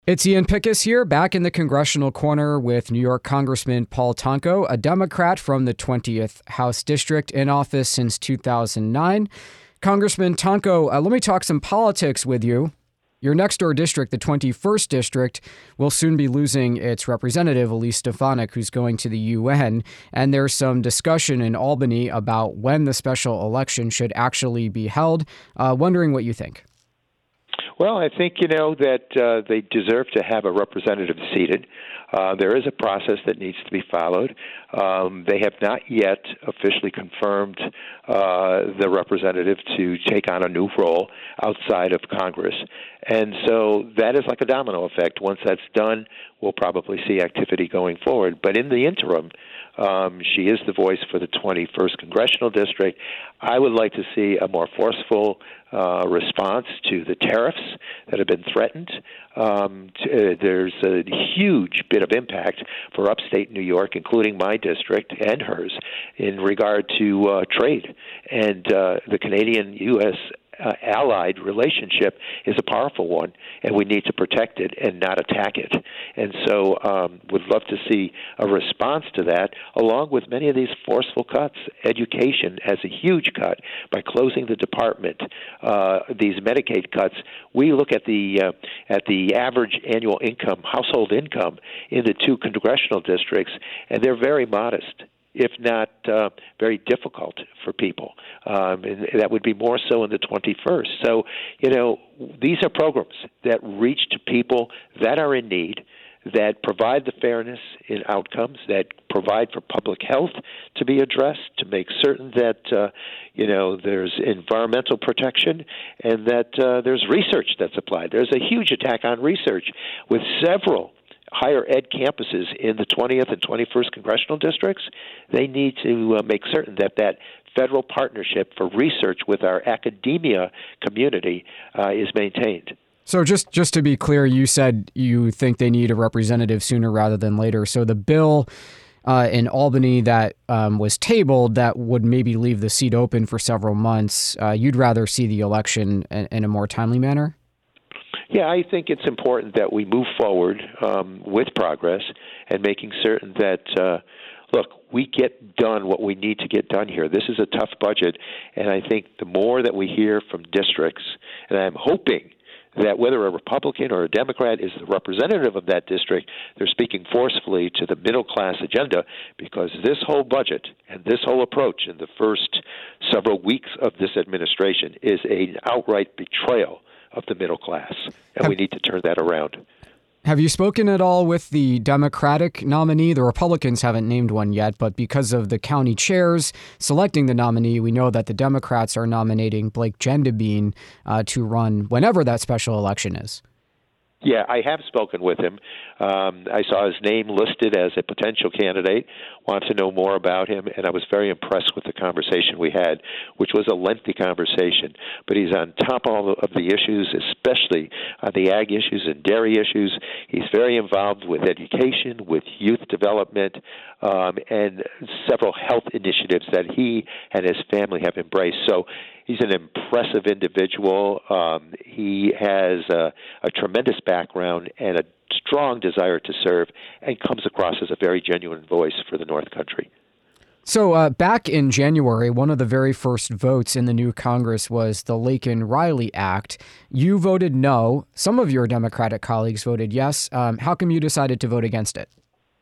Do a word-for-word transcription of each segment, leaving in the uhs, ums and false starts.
It's Ian Pickus here, back in the Congressional Corner with New York Congressman Paul Tonko, a Democrat from the twentieth House District, in office since two thousand nine. Congressman Tonko, uh, let me talk some politics with you. Your next-door district, the twenty-first District, will soon be losing its representative, Elise Stefanik, who's going to the U N. And there's some discussion in Albany about when the special election should actually be held. Uh, wondering what you think. Well, I think, you know, that uh, they deserve to have a representative seated. Uh, there is a process that needs to be followed. Um, they have not yet officially confirmed uh, the representative to take on a new role outside of Congress. And so that is like a domino effect. Once that's done, we'll probably see activity going forward. But in the interim, Um, she is the voice for the twenty-first Congressional District. I would like to see a more forceful uh, response to the tariffs that have been threatened. Um, t- uh, there's a huge bit of impact for upstate New York, including my district and hers, in regard to uh, trade. And uh, the Canadian-U S Uh, allied relationship is a powerful one, and we need to protect it and not attack it. And so um, would love to see a response to that, along with many of these forceful cuts. Education has a huge cut by closing the department. Uh, these Medicaid cuts, we look at the uh, at the average annual income, household income in the two congressional districts, and they're very modest, if not uh, very difficult for people. Um, and that would be more so in the twenty-first. So, you know, these are programs that reach to people that are in need, that provide the fairness in outcomes, that provide for public health to be addressed, to make certain that, uh, you know, there's environmental protection and that uh, there's research that's applied. There's a huge attack on research with several higher ed campuses in the twentieth and twenty-first congressional districts. They need to uh, make certain that that federal partnership for research with our academia community uh, is maintained. So just, just to be clear, you said you think they need a representative sooner rather than later. So the bill uh, in Albany that um, was tabled that would maybe leave the seat open for several months, uh, you'd rather see the election in, in a more timely manner? Yeah, I think it's important that we move forward um, with progress and making certain that, uh, look, we get done what we need to get done here. This is a tough budget, and I think the more that we hear from districts, and I'm hoping that whether a Republican or a Democrat is the representative of that district, they're speaking forcefully to the middle-class agenda, because this whole budget and this whole approach in the first several weeks of this administration is an outright betrayal of the middle class, and we need to turn that around. Have you spoken at all with the Democratic nominee? The Republicans haven't named one yet, but because of the county chairs selecting the nominee, we know that the Democrats are nominating Blake Gendebien uh, to run whenever that special election is. Yeah, I have spoken with him. Um, I saw his name listed as a potential candidate, wanted to know more about him, and I was very impressed with the conversation we had, which was a lengthy conversation. But he's on top of all of the issues, especially uh, the ag issues and dairy issues. He's very involved with education, with youth development, um, and several health initiatives that he and his family have embraced. So he's an impressive individual. Um, he has a, a tremendous background and a strong desire to serve, and comes across as a very genuine voice for the North Country. So uh, back in January, one of the very first votes in the new Congress was the Laken-Riley Act. You voted no. Some of your Democratic colleagues voted yes. Um, how come you decided to vote against it?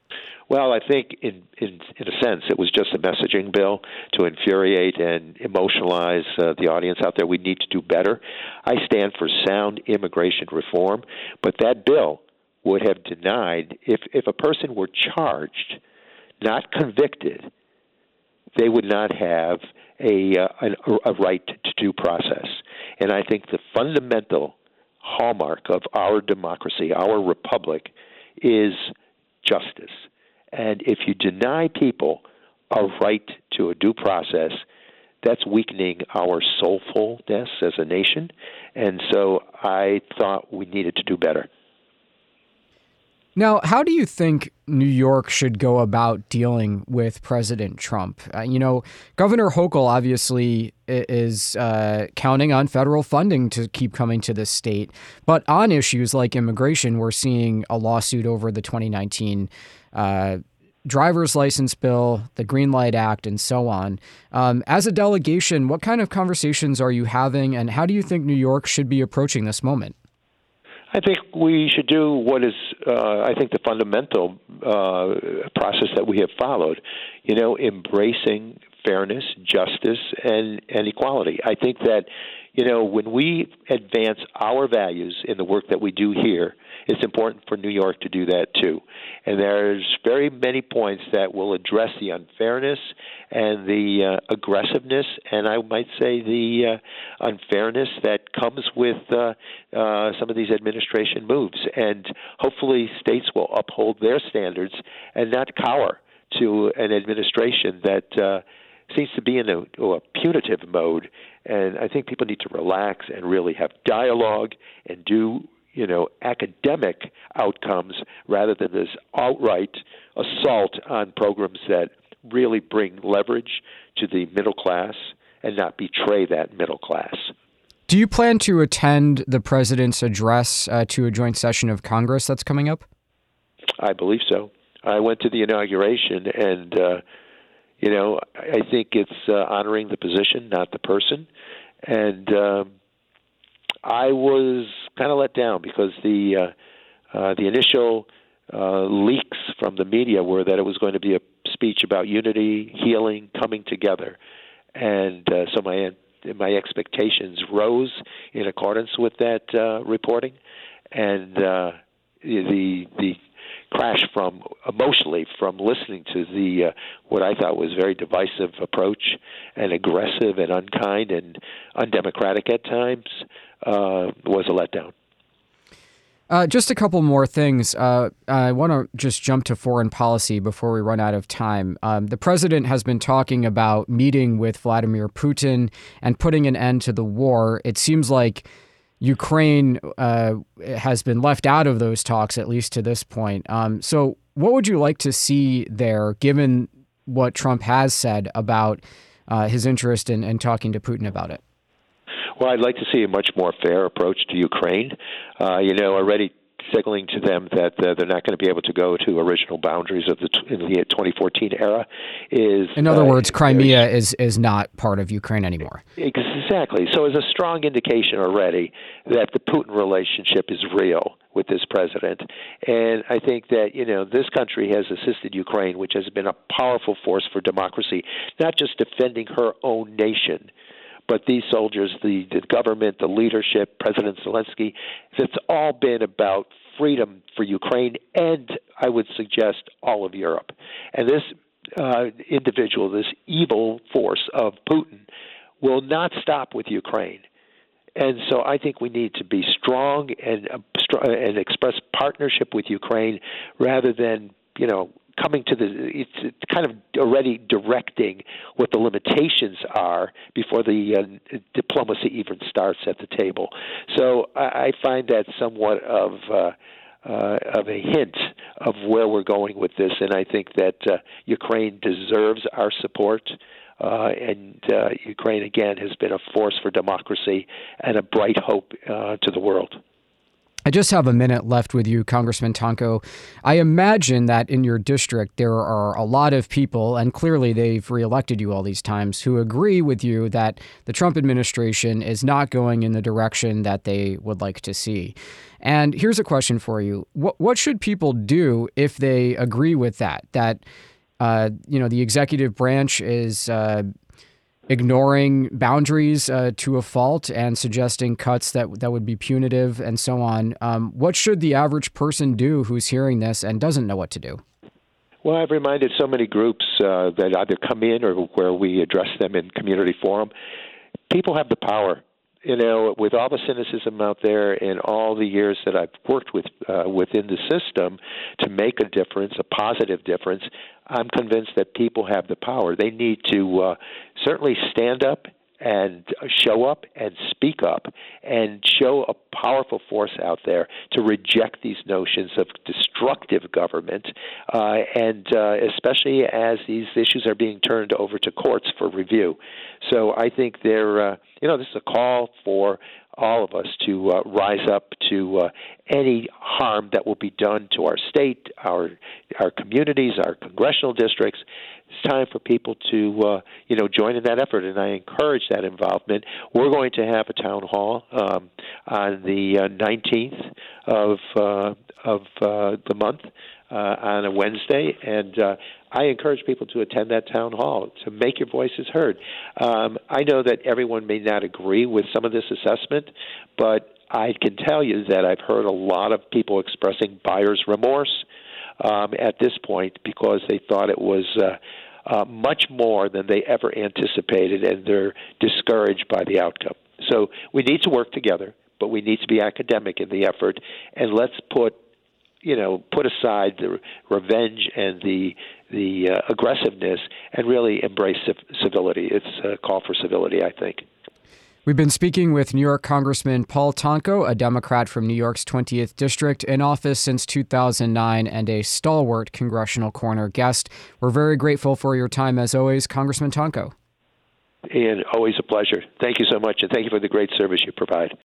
Well, I think in, in in a sense it was just a messaging bill to infuriate and emotionalize uh, the audience out there. We need to do better. I stand for sound immigration reform, but that bill would have denied, if, if a person were charged, not convicted, they would not have a, uh, a, a right to due process. And I think the fundamental hallmark of our democracy, our republic, is justice. And if you deny people a right to a due process, that's weakening our soulfulness as a nation. And so I thought we needed to do better. Now, how do you think New York should go about dealing with President Trump? Uh, you know, Governor Hochul obviously is uh, counting on federal funding to keep coming to this state. But on issues like immigration, we're seeing a lawsuit over the twenty nineteen uh, driver's license bill, the Green Light Act, and so on. Um, as a delegation, what kind of conversations are you having, and how do you think New York should be approaching this moment? I think we should do what is, uh, I think, the fundamental uh, process that we have followed, you know, embracing fairness, justice, and, and equality. I think that, you know, when we advance our values in the work that we do here, it's important for New York to do that too. And there's very many points that will address the unfairness and the uh, aggressiveness, and I might say the uh, unfairness that comes with uh, uh, some of these administration moves. And hopefully states will uphold their standards and not cower to an administration that uh, seems to be in a, a punitive mode. And I think people need to relax and really have dialogue and do, you know, academic outcomes rather than this outright assault on programs that really bring leverage to the middle class and not betray that middle class. Do you plan to attend the president's address uh, to a joint session of Congress that's coming up? I believe so. I went to the inauguration, and, uh, you know, I think it's uh, honoring the position, not the person. And um, I was kind of let down because the uh, uh, the initial uh, leaks from the media were that it was going to be a speech about unity, healing, coming together, and uh, so my my expectations rose in accordance with that uh, reporting, and uh, the the crash from emotionally from listening to the uh, what I thought was very divisive approach and aggressive and unkind and undemocratic at times uh, was a letdown. Uh, just a couple more things. Uh, I want to just jump to foreign policy before we run out of time. Um, the president has been talking about meeting with Vladimir Putin and putting an end to the war. It seems like Ukraine uh, has been left out of those talks, at least to this point. Um, so what would you like to see there, given what Trump has said about uh, his interest in, in talking to Putin about it? Well, I'd like to see a much more fair approach to Ukraine. Uh, you know, already signaling to them that uh, they're not going to be able to go to original boundaries of the, t- in the twenty fourteen era is... In other uh, words, Crimea is, is not part of Ukraine anymore. Exactly. So it's a strong indication already that the Putin relationship is real with this president. And I think that, you know, this country has assisted Ukraine, which has been a powerful force for democracy, not just defending her own nation, but these soldiers, the, the government, the leadership, President Zelensky, it's all been about freedom for Ukraine and, I would suggest, all of Europe. And this uh, individual, this evil force of Putin, will not stop with Ukraine. And so I think we need to be strong and, uh, str- and express partnership with Ukraine rather than, you know, coming to the, it's, it's kind of already directing what the limitations are before the uh, diplomacy even starts at the table. So I, I find that somewhat of uh, uh, of a hint of where we're going with this, and I think that uh, Ukraine deserves our support. Uh, and uh, Ukraine, again, has been a force for democracy and a bright hope uh, to the world. I just have a minute left with you, Congressman Tonko. I imagine that in your district there are a lot of people, and clearly they've reelected you all these times, who agree with you that the Trump administration is not going in the direction that they would like to see. And here's a question for you. What, what should people do if they agree with that, that uh, you know, the executive branch is uh, ignoring boundaries uh, to a fault and suggesting cuts that that would be punitive and so on? Um, what should the average person do who's hearing this and doesn't know what to do? Well, I've reminded so many groups uh, that either come in or where we address them in community forum. People have the power. You know, with all the cynicism out there and all the years that I've worked with uh, within the system to make a difference, a positive difference, I'm convinced that people have the power. They need to uh, certainly stand up and show up and speak up and show a powerful force out there to reject these notions of destructive government, uh, and uh, especially as these issues are being turned over to courts for review. So I think they're, uh, you know, this is a call for all of us to uh, rise up to uh, any harm that will be done to our state, our our communities, our congressional districts. It's time for people to, uh, you know, join in that effort, and I encourage that involvement. We're going to have a town hall um, on the uh, nineteenth of uh, of uh, the month uh, on a Wednesday, and uh, I encourage people to attend that town hall, to make your voices heard. Um, I know that everyone may not agree with some of this assessment, but I can tell you that I've heard a lot of people expressing buyer's remorse um, at this point because they thought it was uh, uh, much more than they ever anticipated, and they're discouraged by the outcome. So we need to work together, but we need to be academic in the effort, and let's put you know, put aside the revenge and the the uh, aggressiveness and really embrace civ- civility. It's a call for civility, I think. We've been speaking with New York Congressman Paul Tonko, a Democrat from New York's twentieth District, in office since two thousand nine and a stalwart Congressional Corner guest. We're very grateful for your time, as always, Congressman Tonko. Ian, always a pleasure. Thank you so much, and thank you for the great service you provide.